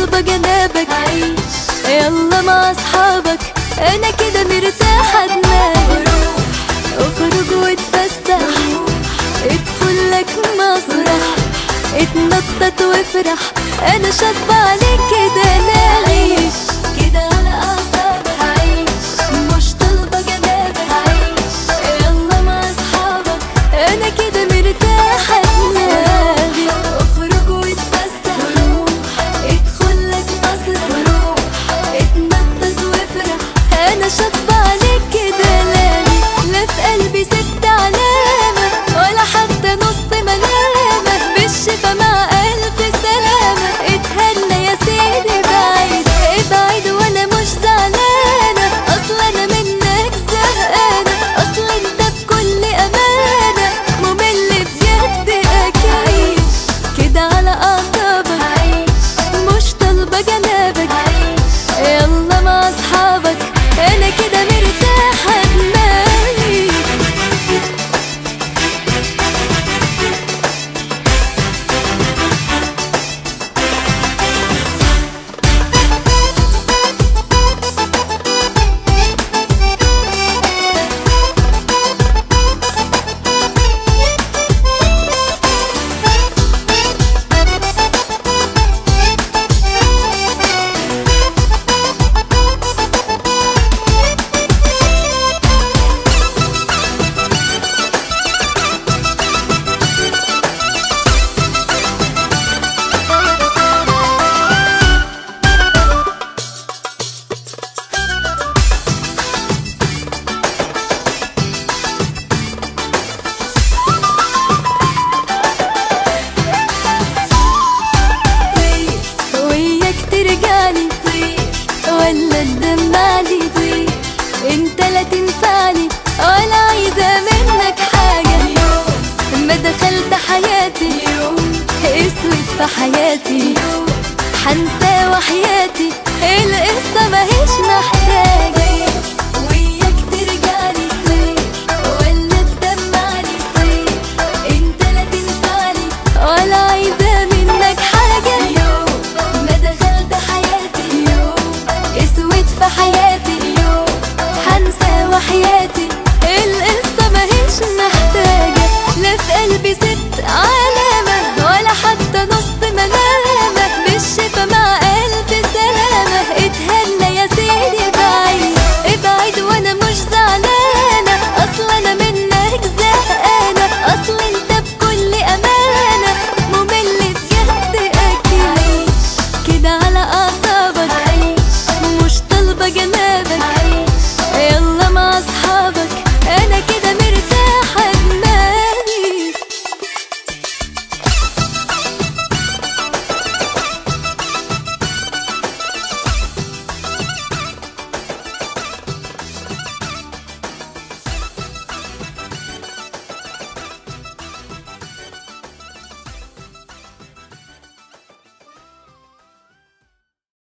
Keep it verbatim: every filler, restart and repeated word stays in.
طالبة جنابك عيش، يلا مع اصحابك انا كده مرتاحة دماغي. اخرج واتفسح، ادخل لك مسرح، اتنطط وافرح، انا شاطبة عليك كده نعيش كده على اعصابك عيش، مش طالبة جنابك عيش، يلا مع اصحابك انا كده مرتاحة دماغي. اخرج واتفسح، ادخل لك مسرح، اتنطط وافرح، انا شاطبة عليك كده لالي. لا في قلبي ست علامة ولا حتى نص ملامة، بالشفا مع ألف سلامة. اتهنى يا سيدي بعيد ابعد وانا مش زعلانة، اصل انا منك زهقانة، اصل انت بكل امانة ممل بجد اكيد. كده على اعصابك عيش، مش طالبة جنابك عيش، يلا مع اصحابك انا كده مرتاحة دماغي. ترجعلي ولا تدمعلي طير، انت لا تنفعلي ولا عايزة منك حاجة. ما دخلت حياتي اسود في حياتي، حنسى وحياتي القصة ماهيش محتاجة. وياك ترجعلي ولا تدمعلي طير، انت لا تنفعلي ولا عايزة منك حاجة. في حياتي حنسى وحياتي القصة ماهيش محتاجة. لا في قلبي ست